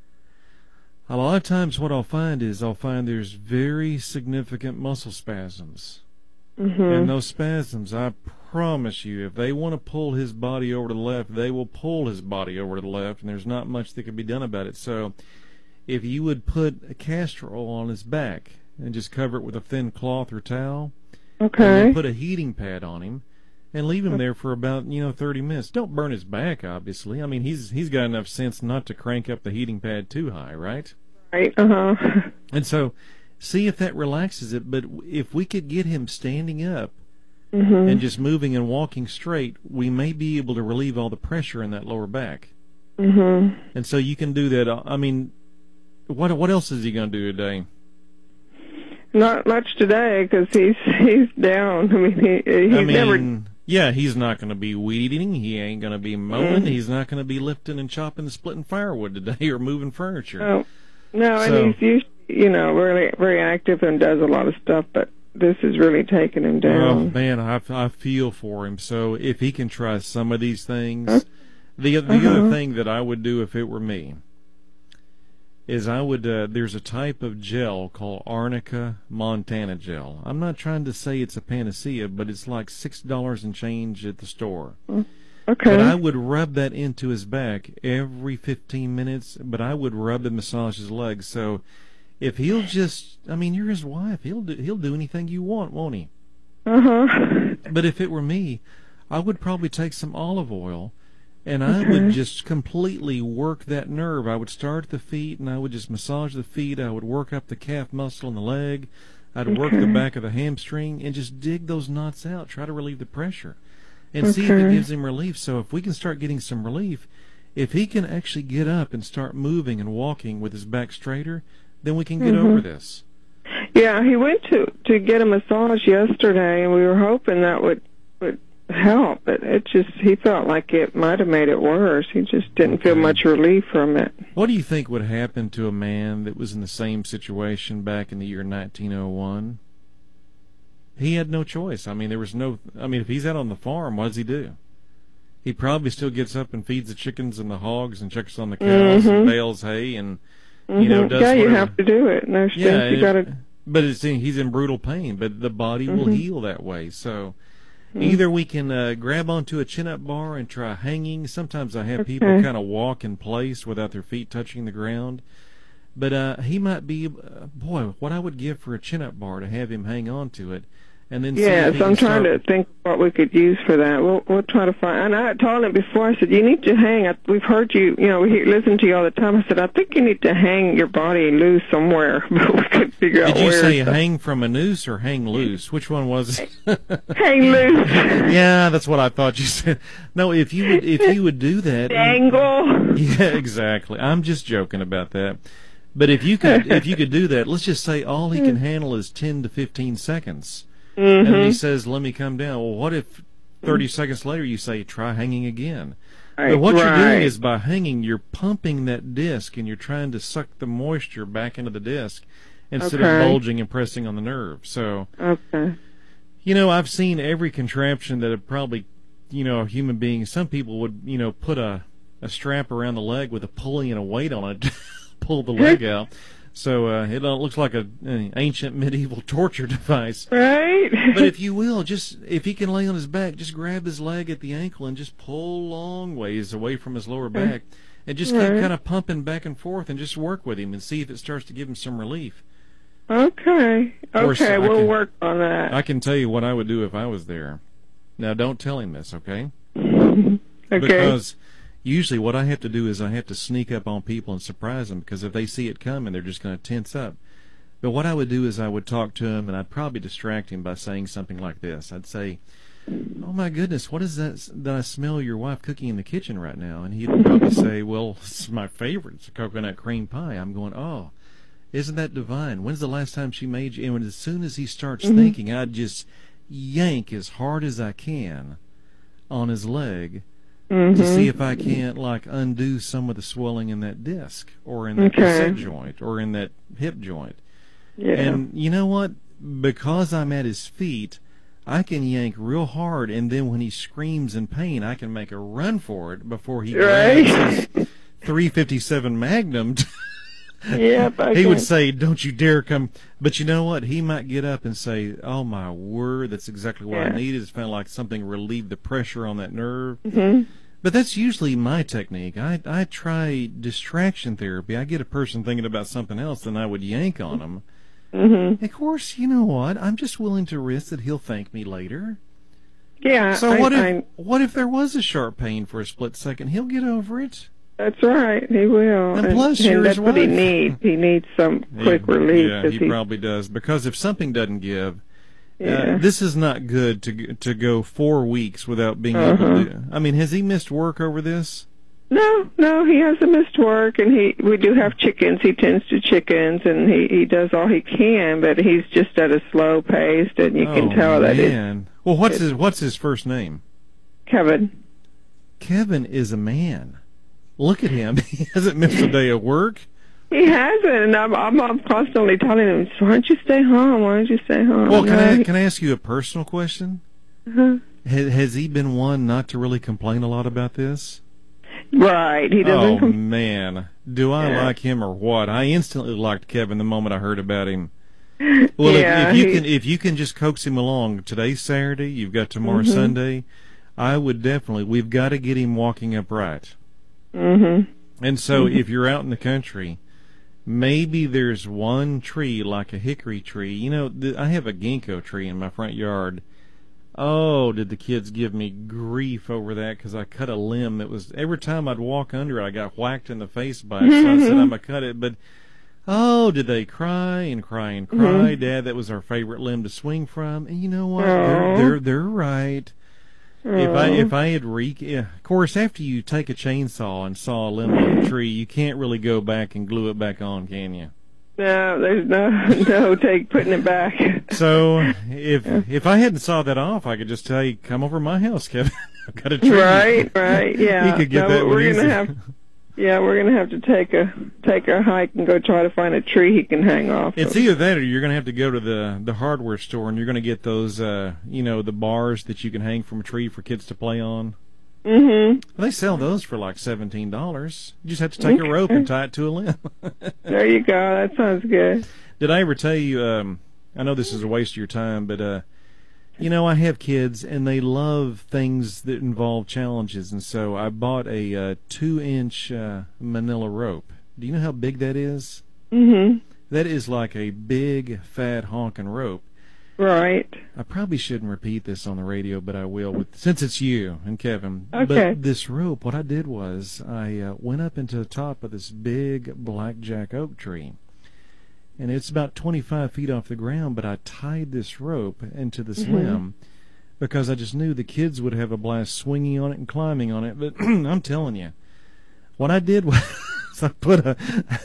a lot of times what I'll find is I'll find there's very significant muscle spasms. Mm-hmm. And those spasms, I promise you, if they want to pull his body over to the left, they will pull his body over to the left, and there's not much that can be done about it. So if you would put a castor oil on his back and just cover it with a thin cloth or towel, and Okay. then put a heating pad on him, and leave him there for about, you know, thirty minutes. Don't burn his back, obviously. I mean, he's he's got enough sense not to crank up the heating pad too high, right? Right. Uh-huh. And so, see if that relaxes it. But if we could get him standing up Mm-hmm. and just moving and walking straight, we may be able to relieve all the pressure in that lower back. Mm-hmm. And so you can do that. I mean, what what else is he going to do today? Not much today because he's he's down. I mean, he he's I mean, never. yeah, he's not going to be weed eating. He ain't going to be mowing. Mm. He's not going to be lifting and chopping and splitting firewood today or moving furniture. No, no, So- and he's usually, you know, really very active and does a lot of stuff. But this is really taking him Oh down. man, I, I feel for him. So if he can try some of these things, Huh? the the Uh-huh. other thing that I would do if it were me is I would. Uh, there's a type of gel called Arnica Montana gel. I'm not trying to say it's a panacea, but it's like six dollars and change at the store. Okay. But I would rub that into his back every fifteen minutes. But I would rub and massage his legs. So if he'll just, I mean, you're his wife. He'll do, he'll do anything you want, won't he? Uh huh. But if it were me, I would probably take some olive oil, and I Okay. would just completely work that nerve. I would start at the feet, and I would just massage the feet. I would work up the calf muscle in the leg. I'd work the Okay. back of the hamstring, and just dig those knots out. Try to relieve the pressure, and see if it Okay. gives him relief. So if we can start getting some relief, if he can actually get up and start moving and walking with his back straighter, then we can get Mhm. over this. Yeah, he went to to get a massage yesterday, and we were hoping that would would help. But it just he felt like it might have made it worse. He just didn't feel Okay. much relief from it. What do you think would happen to a man that was in the same situation back in the year nineteen oh one? He had no choice. I mean, there was no... I mean, if he's out on the farm, what does he do? He probably still gets up and feeds the chickens and the hogs and checks on the cows and Mhm. bales hay and, you know, Mhm. does yeah, you whatever. have to do it. No sense. Yeah, you it- got to. but it's in, he's in brutal pain, but the body will Mhm. heal that way. So Mhm. either we can uh, grab onto a chin-up bar and try hanging. Sometimes I have people Okay. kind of walk in place without their feet touching the ground. But uh, he might be, uh, boy, what I would give for a chin-up bar to have him hang on to it. And then see if Yes, he I'm can trying start- to think what we could use for that. We'll we'll try to find. And I told him before. I said you need to hang. I, we've heard you. You know, we hear, listen to you all the time. I said I think you need to hang your body loose somewhere. But we couldn't figure out Did you where. say so- hang from a noose or hang loose? Which one was it? hang loose? Yeah, that's what I thought you said. No, if you would, if you would do that, Dangle. yeah, exactly. I'm just joking about that. But if you could, if you could do that, let's just say all he can handle is ten to fifteen seconds, and then he Mm-hmm. says, "Let me come down." Well, what if thirty seconds later you say, "Try hanging again"? Right, But what you're doing right. is by hanging, you're pumping that disc, and you're trying to suck the moisture back into the disc instead of Okay. bulging and pressing on the nerve. So, Okay. you know, I've seen every contraption that have probably, you know, a human being. Some people would, you know, put a a strap around the leg with a pulley and a weight on it, pull the leg out. So uh, it uh, looks like a, an ancient medieval torture device. Right. But if you will, just if he can lay on his back, just grab his leg at the ankle and just pull long ways away from his lower back, and just keep Right. kind of pumping back and forth, and just work with him and see if it starts to give him some relief. Okay. course, Okay. I We'll can- work on that. I can tell you what I would do if I was there. Now, don't tell him this, okay? okay. Because usually what I have to do is I have to sneak up on people and surprise them, because if they see it coming, they're just going to tense up. But what I would do is I would talk to him, and I'd probably distract him by saying something like this. I'd say, "Oh my goodness, what is that that I smell your wife cooking in the kitchen right now?" And he'd probably say, "Well, it's my favorite. It's a coconut cream pie." I'm going, "Oh, isn't that divine? When's the last time she made you?" And as soon as he starts mm-hmm. thinking, I'd just yank as hard as I can on his leg mm-hmm. to see if I can't, like, undo some of the swelling in that disc or in that okay. cassette joint or in that hip joint. Yeah. And you know what? Because I'm at his feet, I can yank real hard, and then when he screams in pain, I can make a run for it before he right. grabs his three fifty-seven Magnum. Yep, okay. He would say, "Don't you dare come." But you know what? He might get up and say, "Oh, my word, that's exactly what yeah. I needed." It's kind of like something relieved the pressure on that nerve. Mm-hmm. But that's usually my technique. I, I try distraction therapy. I get a person thinking about something else, and I would yank on them. Mm-hmm. Of course, you know what? I'm just willing to risk that he'll thank me later. Yeah. So I, what if I, what if there was a sharp pain for a split second? He'll get over it. That's right. He will. And, and plus, you're and that's his what wife. he needs. He needs some quick he, relief. Yeah, he, he probably does. Because if something doesn't give, yeah. uh, this is not good to to go four weeks without being uh-huh. able to do. I mean, has he missed work over this? No, no, he hasn't missed work, and he we do have chickens. He tends to chickens, and he he does all he can, but he's just at a slow pace, and you oh, can tell that it's... man. Well, what's his what's his first name? Kevin. Kevin is a man. Look at him. He hasn't missed a day of work. He hasn't, and I'm, I'm, I'm constantly telling him, "Why don't you stay home? Why don't you stay home?" Well, can no, I he... can I ask you a personal question? Uh-huh. Has, has he been one not to really complain a lot about this? Right. He doesn't. Oh, com- man. Do I yeah. like him or what? I instantly liked Kevin the moment I heard about him. Well, yeah, if, if you he... can if you can just coax him along, today's Saturday, you've got tomorrow mm-hmm. Sunday, I would definitely, we've got to get him walking upright. Mm-hmm. And so mm-hmm. if you're out in the country, maybe there's one tree, like a hickory tree. You know, th- I have a ginkgo tree in my front yard. Oh, did the kids give me grief over that because I cut a limb that was, every time I'd walk under it, I got whacked in the face by it, so I said I'm going to cut it. But, oh, did they cry and cry and cry? Mm-hmm. Dad, that was our favorite limb to swing from. And you know what? They're, they're, they're right. If I if I had re, yeah, of course, after you take a chainsaw and saw a limb on a tree, you can't really go back and glue it back on, can you? No, there's no no take putting it back. So if if I hadn't saw that off, I could just tell you, come over to my house, Kevin. I've got a tree. Right, right, yeah. You could get no, that we're one gonna easy. have. Yeah, we're gonna have to take a take a hike and go try to find a tree he can hang off. It's of. either that or you're gonna have to go to the the hardware store and you're gonna get those uh you know the bars that you can hang from a tree for kids to play on. Mm-hmm. They sell those for like seventeen dollars. You just have to take okay. a rope and tie it to a limb. There you go. That sounds good. Did I ever tell you? Um, I know this is a waste of your time, but uh, you know, I have kids and they love things that involve challenges, and so I bought a uh, two-inch uh, Manila rope. Do you know how big that is? Mm-hmm. That is like a big, fat, honking rope. Right. I probably shouldn't repeat this on the radio, but I will, with, since it's you and Kevin. Okay. But this rope, what I did was I uh, went up into the top of this big blackjack oak tree. And it's about twenty-five feet off the ground, but I tied this rope into this mm-hmm. limb because I just knew the kids would have a blast swinging on it and climbing on it. But I'm telling you, what I did was I put a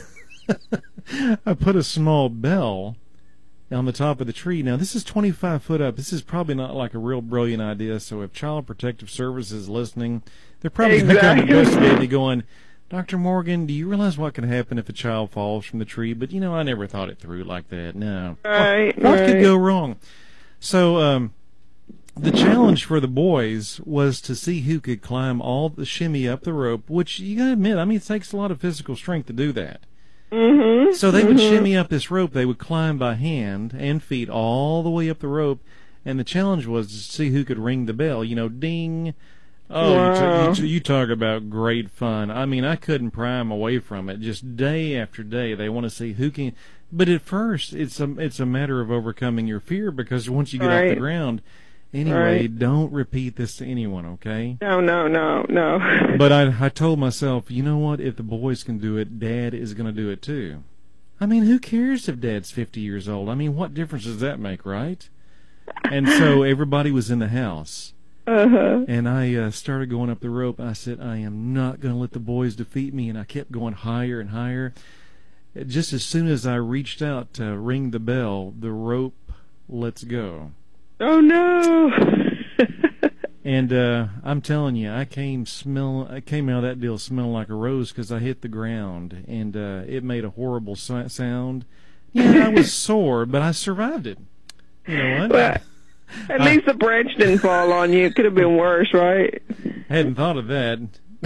I put a small bell on the top of the tree. Now, this is twenty-five foot up. This is probably not like a real brilliant idea, so if Child Protective Service is listening, they're probably exactly. going to investigate me going, Doctor Morgan, do you realize what can happen if a child falls from the tree? But, you know, I never thought it through like that. No. Right, What, what right. could go wrong? So um, the challenge for the boys was to see who could climb all the shimmy up the rope, which you got to admit, I mean, it takes a lot of physical strength to do that. Mm-hmm. So they mm-hmm. would shimmy up this rope. They would climb by hand and feet all the way up the rope. And the challenge was to see who could ring the bell. You know, ding. Oh, wow. you, t- you, t- you talk about great fun. I mean, I couldn't pry them away from it. Just day after day, they want to see who can. But at first, it's a it's a matter of overcoming your fear because once you get right. off the ground, anyway, right. don't repeat this to anyone, okay? No, no, no, no. But I I told myself, you know what? If the boys can do it, Dad is going to do it too. I mean, who cares if Dad's fifty years old? I mean, what difference does that make, right? And so everybody was in the house. Uh-huh. And I uh, started going up the rope. I said, I am not going to let the boys defeat me. And I kept going higher and higher. Just as soon as I reached out to ring the bell, the rope lets go. Oh, no. And uh, I'm telling you, I came smell. I came out of that deal smelling like a rose because I hit the ground, and uh, it made a horrible so- sound. Yeah, I was sore, but I survived it. You know what? Well, at I, least the branch didn't fall on you. It could have been worse, right? Hadn't thought of that.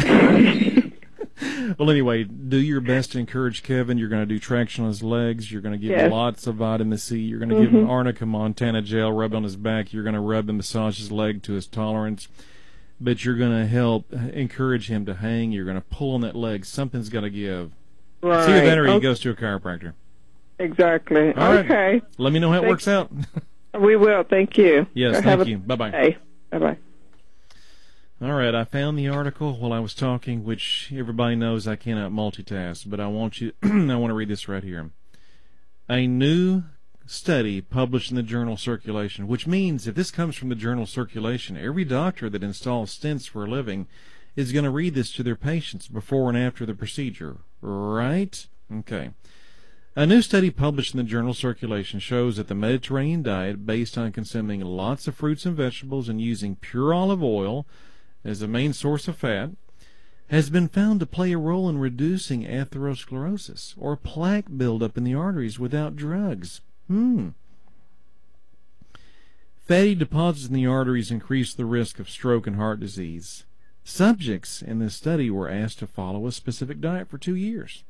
Well, anyway, do your best to encourage Kevin. You're going to do traction on his legs. You're going to give yes. him lots of vitamin C. You're going to mm-hmm. give him Arnica Montana gel, rub on his back. You're going to rub and massage his leg to his tolerance. But you're going to help encourage him to hang. You're going to pull on that leg. Something's got to give. Right. See that, or okay. he goes to a chiropractor. Exactly. All right. Okay. Let me know how it Thank works out. We will. Thank you. Yes, Have thank a you. Bye-bye. Day. Bye-bye. All right, I found the article while I was talking, which everybody knows I cannot multitask, but I want you, I want to read this right here. A new study published in the journal Circulation, which means if this comes from the journal Circulation, every doctor that installs stents for a living is going to read this to their patients before and after the procedure, right? Okay. A new study published in the journal Circulation shows that the Mediterranean diet, based on consuming lots of fruits and vegetables and using pure olive oil as a main source of fat, has been found to play a role in reducing atherosclerosis, or plaque buildup in the arteries without drugs. Hmm. Fatty deposits in the arteries increase the risk of stroke and heart disease. Subjects in this study were asked to follow a specific diet for two years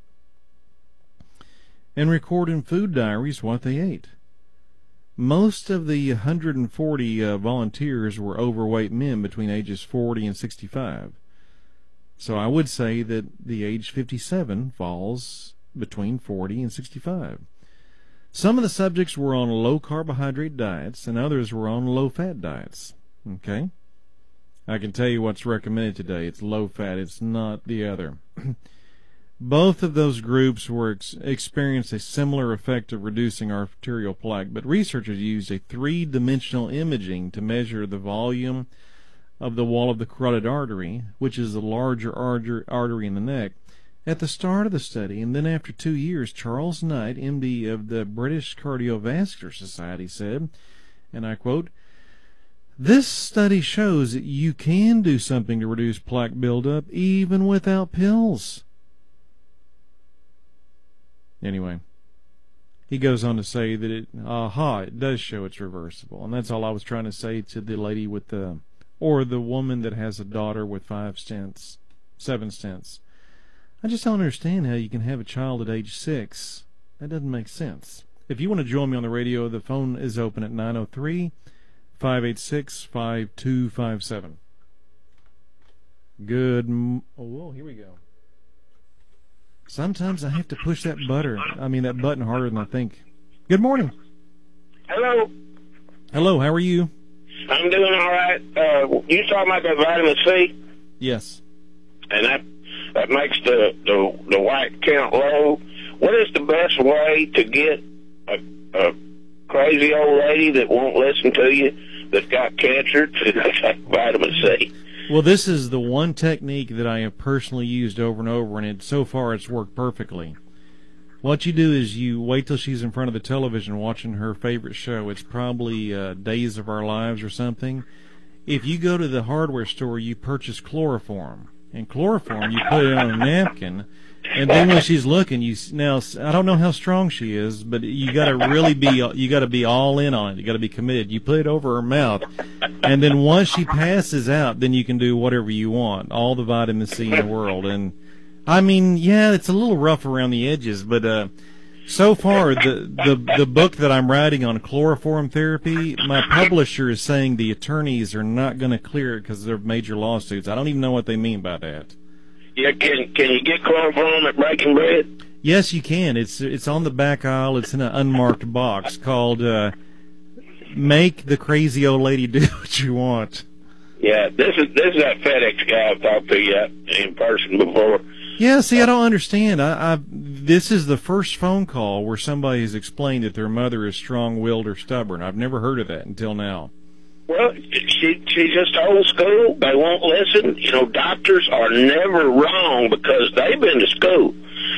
and record in food diaries what they ate. Most of the one hundred forty uh, volunteers were overweight men between ages forty and sixty-five. So I would say that the age fifty-seven falls between forty and sixty-five. Some of the subjects were on low-carbohydrate diets, and others were on low-fat diets. Okay? I can tell you what's recommended today. It's low-fat. It's not the other. Both of those groups were ex- experienced a similar effect of reducing arterial plaque, but researchers used a three-dimensional imaging to measure the volume of the wall of the carotid artery, which is the larger artery in the neck, at the start of the study. And then after two years, Charles Knight, M D of the British Cardiovascular Society, said, and I quote, "This study shows that you can do something to reduce plaque buildup even without pills." Anyway, he goes on to say that it, aha, it does show it's reversible. And that's all I was trying to say to the lady with the, or the woman that has a daughter with five stents, seven stents. I just don't understand how you can have a child at age six. That doesn't make sense. If you want to join me on the radio, the phone is open at nine oh three, five eight six, five two five seven. Good, m- oh, whoa, here we go. Sometimes I have to push that butter. I mean, that button harder than I think. Good morning. Hello. Hello, how are you? I'm doing all right. Uh, you talking about that vitamin C? Yes. And that that makes the, the, the white count low. What is the best way to get a, a crazy old lady that won't listen to you, that's got cancer, to take vitamin C? Well, this is the one technique that I have personally used over and over, and it, so far it's worked perfectly. What you do is you wait till she's in front of the television watching her favorite show. It's probably uh, Days of Our Lives or something. If you go to the hardware store, you purchase chloroform. And chloroform, you put it on a napkin, and then when she's looking, you now I don't know how strong she is, but you got to really be you got to be all in on it. You got to be committed. You put it over her mouth, and then once she passes out, then you can do whatever you want, all the vitamin C in the world. And I mean, yeah, it's a little rough around the edges, but uh, so far the the the book that I'm writing on chloroform therapy, my publisher is saying the attorneys are not going to clear it because of major lawsuits. I don't even know what they mean by that. Yeah, can can you get chloroform at Breaking Bread? Yes, you can. It's it's on the back aisle. It's in an unmarked box called uh, "Make the Crazy Old Lady Do What You Want." Yeah, this is this is that FedEx guy I've talked to you in person before. Yeah, see, I don't understand. I, I this is the first phone call where somebody has explained that their mother is strong-willed or stubborn. I've never heard of that until now. Well, she, she's just old school. They won't listen. You know, doctors are never wrong because they've been to school.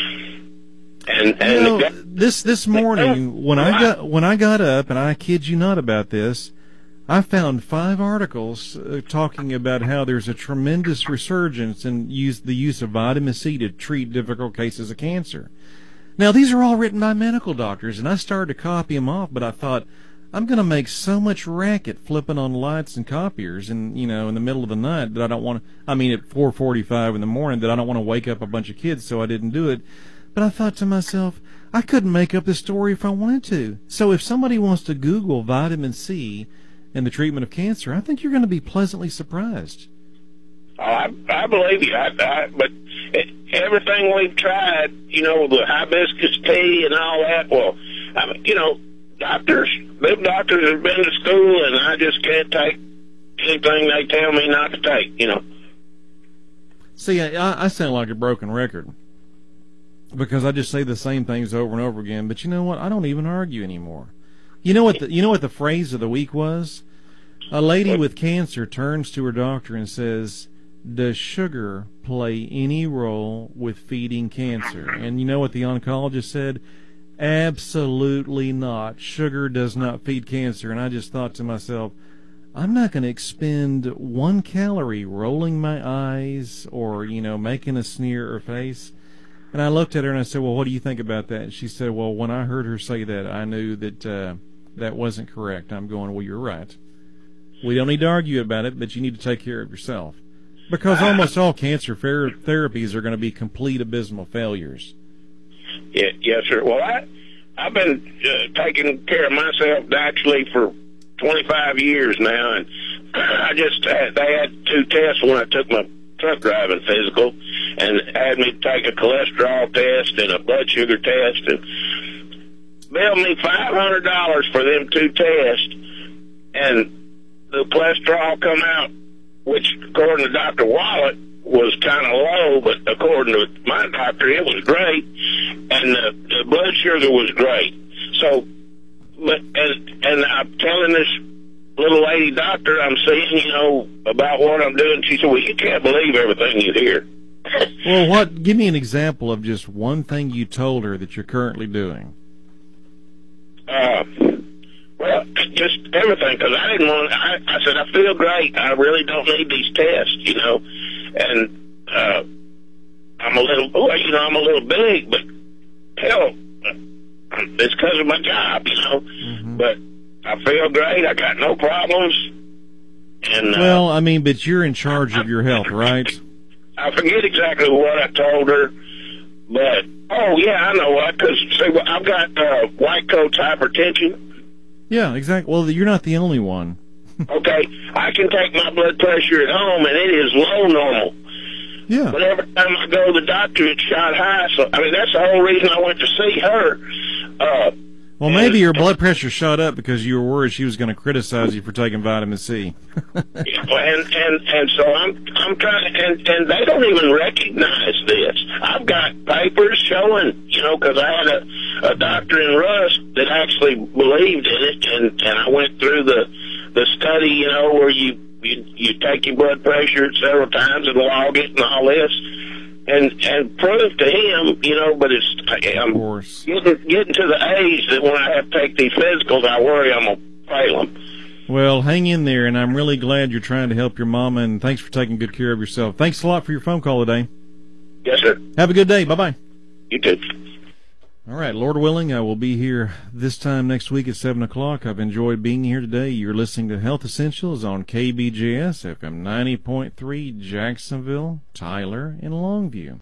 And, and you know, got, this this morning when I got when I got up, and I kid you not about this, I found five articles uh, talking about how there's a tremendous resurgence in use the use of vitamin C to treat difficult cases of cancer. Now, these are all written by medical doctors, and I started to copy them off, but I thought, I'm going to make so much racket flipping on lights and copiers, and you know, in the middle of the night that I don't want to. I mean, at four forty-five in the morning, that I don't want to wake up a bunch of kids, so I didn't do it. But I thought to myself, I couldn't make up this story if I wanted to. So if somebody wants to Google vitamin C and the treatment of cancer, I think you're going to be pleasantly surprised. Oh, I, I believe you. I, I, but it, everything we've tried, you know, the hibiscus tea and all that, well, I mean, you know, doctors, them doctors have been to school, and I just can't take anything they tell me not to take, you know. See, I, I sound like a broken record, because I just say the same things over and over again. But you know what? I don't even argue anymore. You know what the, you know what the phrase of the week was? A lady with cancer turns to her doctor and says, does sugar play any role with feeding cancer? And you know what the oncologist said? Absolutely not. Sugar does not feed cancer. And I just thought to myself, I'm not going to expend one calorie rolling my eyes or, you know, making a sneer or face. And I looked at her and I said, well, what do you think about that? And she said, well, when I heard her say that, I knew that uh, that wasn't correct. I'm going, well, you're right. We don't need to argue about it, but you need to take care of yourself. Because almost all cancer ther- therapies are going to be complete abysmal failures. Yeah, yes, sir. Well, I, I've been uh, taking care of myself actually for twenty-five years now, and I just had, they had two tests when I took my truck driving physical, and had me take a cholesterol test and a blood sugar test, and billed me five hundred dollars for them two tests, and the cholesterol come out, which according to Doctor Wallet was kind of low, but according to my doctor, it was great, and the, the blood sugar was great. So, but and and I'm telling this little lady doctor I'm seeing, you know, about what I'm doing. She said, well, you can't believe everything you hear. Well, what? Give me an example of just one thing you told her that you're currently doing. Uh, well, just everything, because I didn't want. I, I said I feel great. I really don't need these tests, you know. And uh, I'm a little, well, you know, I'm a little big, but hell, it's because of my job, you know. Mm-hmm. But I feel great. I got no problems. And uh, well, I mean, but you're in charge of your health, right? I forget exactly what I told her, but oh yeah, I know what. Because see, I've got uh, white coat's hypertension. Yeah, exactly. Well, you're not the only one. Okay, I can take my blood pressure at home, and it is low normal. Yeah. But every time I go to the doctor, it's shot high. So I mean, that's the whole reason I went to see her. Uh, Well, maybe your blood pressure shot up because you were worried she was going to criticize you for taking vitamin C. Yeah, and and and so I'm I'm trying, and and they don't even recognize this. I've got papers showing, you know, because I had a, a doctor in Rusk that actually believed in it, and and I went through the the study, you know, where you you you take your blood pressure several times and log it and all this. And and prove to him, you know, but it's I'm of course. Getting, getting to the age that when I have to take these physicals, I worry I'm gonna fail them. Well, hang in there, and I'm really glad you're trying to help your mama. And thanks for taking good care of yourself. Thanks a lot for your phone call today. Yes, sir. Have a good day. Bye bye. You too. All right, Lord willing, I will be here this time next week at seven o'clock. I've enjoyed being here today. You're listening to Health Essentials on K B J S F M ninety point three, Jacksonville, Tyler, and Longview.